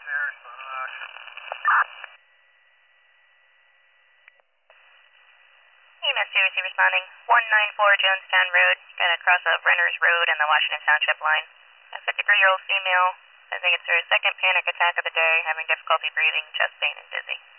EMS seriously responding. 194 Jonestown Road. Gotta cross a Renner's Road and the Washington Township line. A 53-year-old female. I think it's her second panic attack of the day, having difficulty breathing, chest pain, and dizzy.